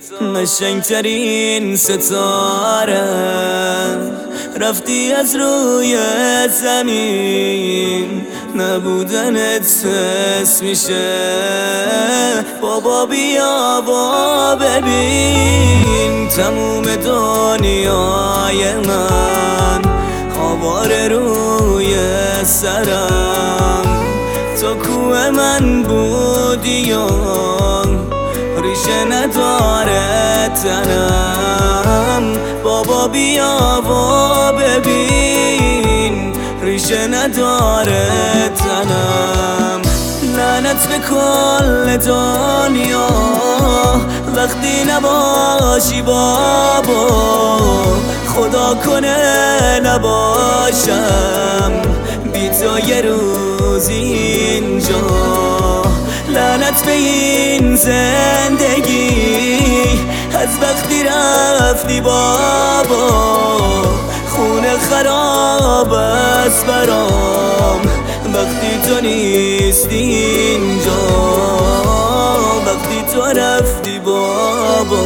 قشنگترین ستاره رفتی از روی زمین، نبودنت حس میشه. بابا بیا و ببین تموم دنیای من آواره روی سرم. تو کوه من بودی و ریشه نداره تنم. بابا بیا و ببین ریشه نداره تنم. لعنت به کل دنیا وقتی نباشی بابا، خدا کنه نباشم بی تو یه روز اینجا. لعنت به این زندگی از وقتی رفتی بابا، خونه خراب است برام وقتی تو نیستی اینجا، وقتی تو رفتی بابا.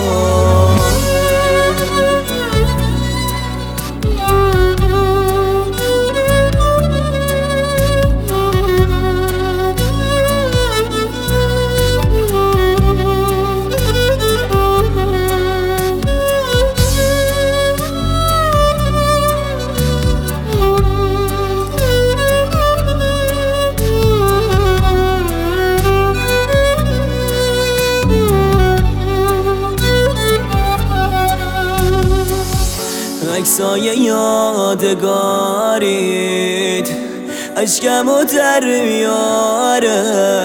عکسای یادگاریت اشکمو در میاره،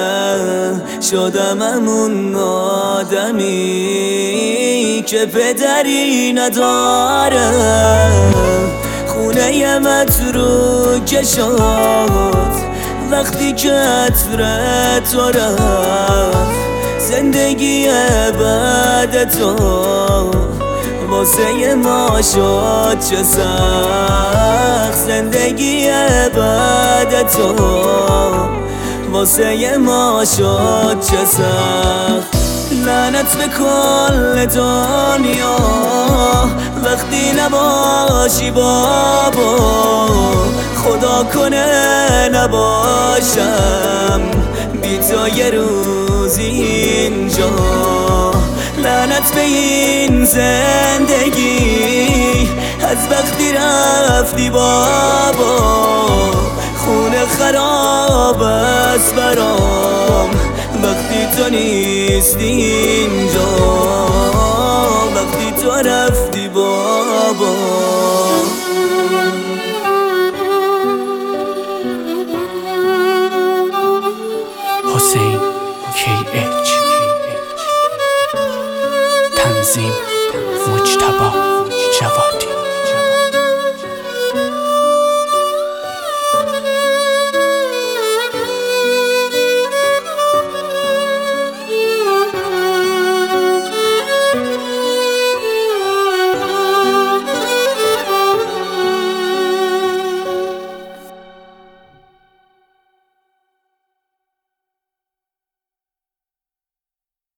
شدم همون آدمی که پدری نداره. خونه متروکه شد وقتی که عطر تو رفت. زندگی بعد تو واسه ما شد چه سخت. زندگی بعد تو واسه ما شد چه سخت. لعنت به کل دنیا وقتی نباشی بابا، خدا کنه نباشم بی تو یه روز اینجا. لعنت به این زندگی از وقتی رفتی بابا، خونه خراب است برام وقتی تو نیستی اینجا، وقتی تو رفتی بابا. حسین KH تنظیم